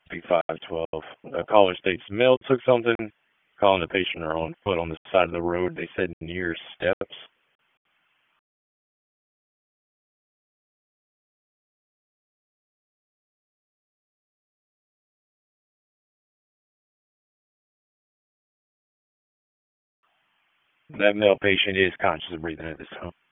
B512. The caller states the male took something, calling the patient or on foot on the side of the road. They said near steps. That male patient is conscious of breathing at this time.